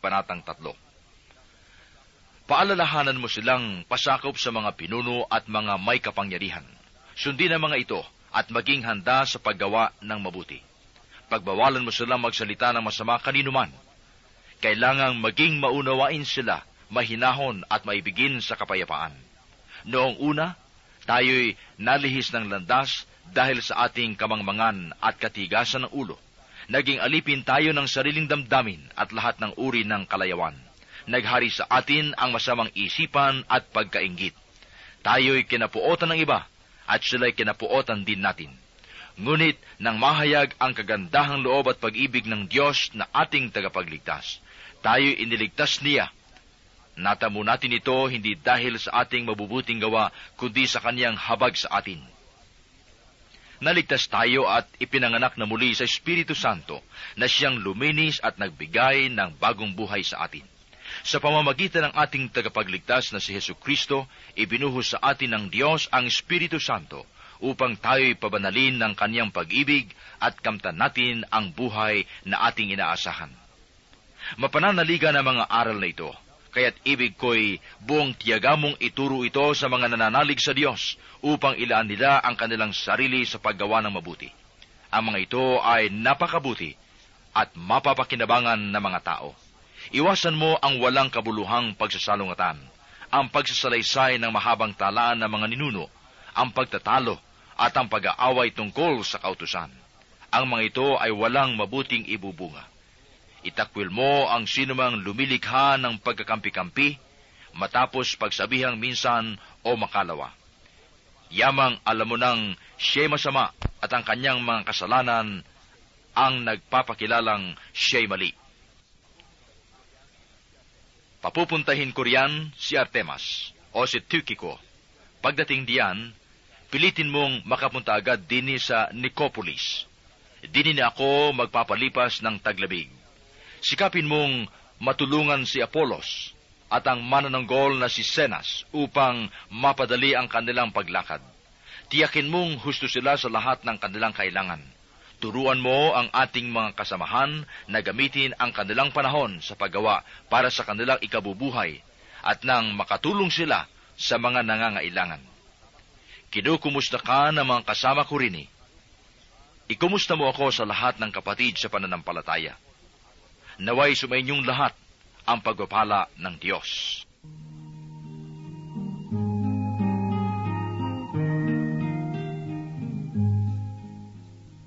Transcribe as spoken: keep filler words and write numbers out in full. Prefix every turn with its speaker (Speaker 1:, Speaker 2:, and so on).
Speaker 1: Kabanatang tatlo. Paalalahanan mo silang pasakop sa mga pinuno at mga may kapangyarihan. Sundin ang mga ito at maging handa sa paggawa ng mabuti. Pagbawalan mo silang magsalita ng masama kaninuman. Kailangang maging maunawain sila, mahinahon at maibigin sa kapayapaan. Noong una, tayo'y nalihis ng landas dahil sa ating kamangmangan at katigasan ng ulo. Naging alipin tayo ng sariling damdamin at lahat ng uri ng kalayawan. Naghari sa atin ang masamang isipan at pagkainggit. Tayo'y kinapuotan ng iba at sila'y kinapuotan din natin. Ngunit nang mahayag ang kagandahang loob at pag-ibig ng Diyos na ating tagapagligtas, tayo'y iniligtas niya. Natamo natin ito hindi dahil sa ating mabubuting gawa, kundi sa kaniyang habag sa atin. Naligtas tayo at ipinanganak na muli sa Espiritu Santo na siyang luminis at nagbigay ng bagong buhay sa atin. Sa pamamagitan ng ating tagapagligtas na si Jesucristo, ibinuhos sa atin ng Diyos ang Espiritu Santo upang tayo'y pabanalin ng kaniyang pag-ibig at kamtan natin ang buhay na ating inaasahan. Mapananaligan ang mga aral na ito, kaya't ibig ko'y buong tiyaga mong ituro ito sa mga nananalig sa Diyos upang ilaan nila ang kanilang sarili sa paggawa ng mabuti. Ang mga ito ay napakabuti at mapapakinabangan ng mga tao. Iwasan mo ang walang kabuluhang pagsasalungatan, ang pagsasalaysay ng mahabang talaan ng mga ninuno, ang pagtatalo at ang pag-aaway tungkol sa kautusan. Ang mga ito ay walang mabuting ibubunga. Itakwil mo ang sinumang lumilikha ng pagkakampi-kampi, matapos pagsabihang minsan o makalawa. Yamang alam mo nang siya'y masama at ang kanyang mga kasalanan ang nagpapakilalang siya'y mali. Papupuntahin ko riyan si Artemas o si Tychiko. Pagdating diyan, pilitin mong makapunta agad din sa Nicopolis. Dinin ako magpapalipas ng taglabig. Sikapin mong matulungan si Apolos at ang manananggol na si Zenas upang mapadali ang kanilang paglakad. Tiyakin mong husto sila sa lahat ng kanilang kailangan. Turuan mo ang ating mga kasamahan na gamitin ang kanilang panahon sa paggawa para sa kanilang ikabubuhay at nang makatulong sila sa mga nangangailangan. Kinukumusta ka ng mga kasama ko rin. Ikumusta mo ako sa lahat ng kapatid sa pananampalataya. Naway sumainyong lahat ang pagpapala ng Diyos.